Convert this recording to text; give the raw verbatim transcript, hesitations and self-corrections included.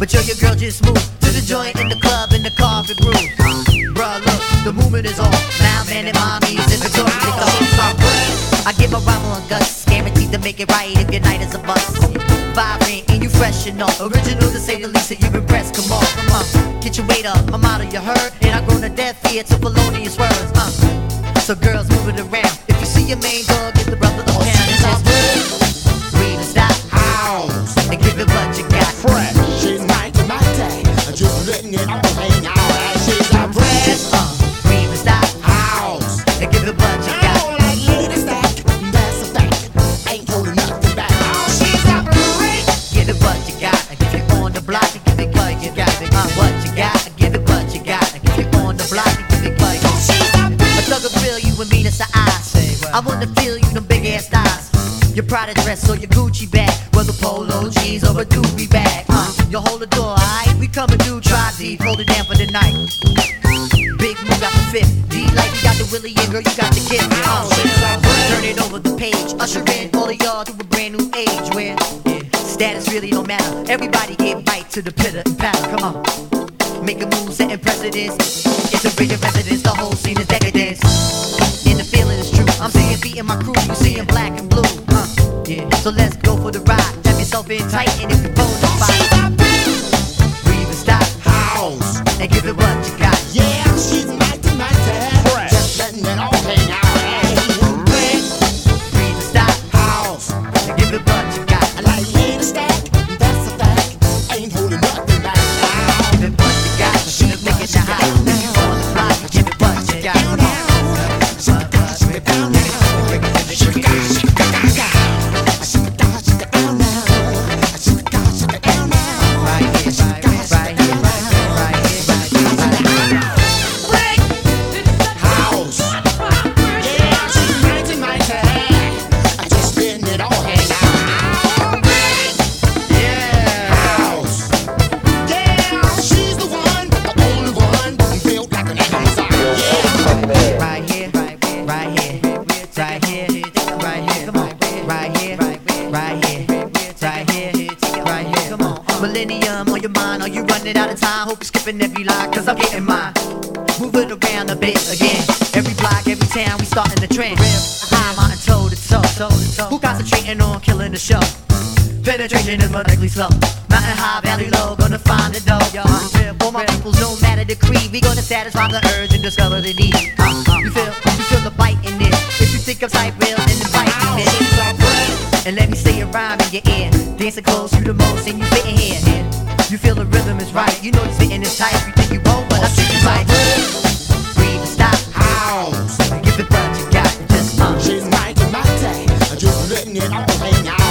But yo, your girl just moved to the joint in the club in the carpet groove. Bruh, look, the movement is on. Now, man, and mommy's in the door. I get my rhyme on guts, guaranteed to make it right if your night is a bust. Vibrant and you fresh enough, original to say the least, that you've impressed. Come on, come on, get your weight up. My motto you heard, and I grown a deaf ear to felonious words. Uh. So girls, move it around. If you see your main dog, give the brother a pound. And just read and stop, house, and give it what you got. Fresh, she's mighty mighty, just letting it all hang out. She's a fresh. Just uh, read and stop, house, and give it what you got. I wanna feel you, them big ass thighs. Your Prada dress or your Gucci bag, whether polo jeans or a doobie bag. Uh, you hold the door, alright? We coming through, try deep, hold it down for the night. Big move got the fifth, D like you got the Willie and girl, you got the gift. Uh, turn it over the page, usher in all of y'all to a brand new age where yeah, status really don't matter. Everybody get bite to the pitter and patter. Come on, make a move, setting precedence. It's a bigger residence, the whole scene is decadence. And the feeling is true. I'm seeing beat in my crew, you seeing black and blue. Uh, yeah. So let's go for the ride. Wrap yourself in tight and if you pose the fight, breathe and stop, house, and give it what you got. Yeah, she's mighty mighty, fresh, just letting it all hang out. Breathe and stop, house, and give it what you got. I like laying a stack, that's a fact. Ain't holding nothing back. Give it what you got. She's making it hot. Give it what you got. Millennium on your mind, are you running out of time? Hope you're skipping every line, cause I'm getting mine. Move it around a bit again. Every block, every town, we starting the trend. High mountain toe to toe. Who concentrating on killing the show? Penetration is medically slow. Mountain high, valley low, gonna find the dough, yo. For my peoples, no matter the creed, we gonna satisfy the urge and discover the need. Uh, you feel, you feel the bite in this. If you think I'm type real, then invite me this. And let me say a rhyme in your ear. Dancing close, you the most, and you fitting here. You feel the rhythm is right. You know this fitting is tight. You think you won't, but I think you right. Breathe and stop, house, give it what you got. Just uh. She's mighty mighty, just letting it all hang out.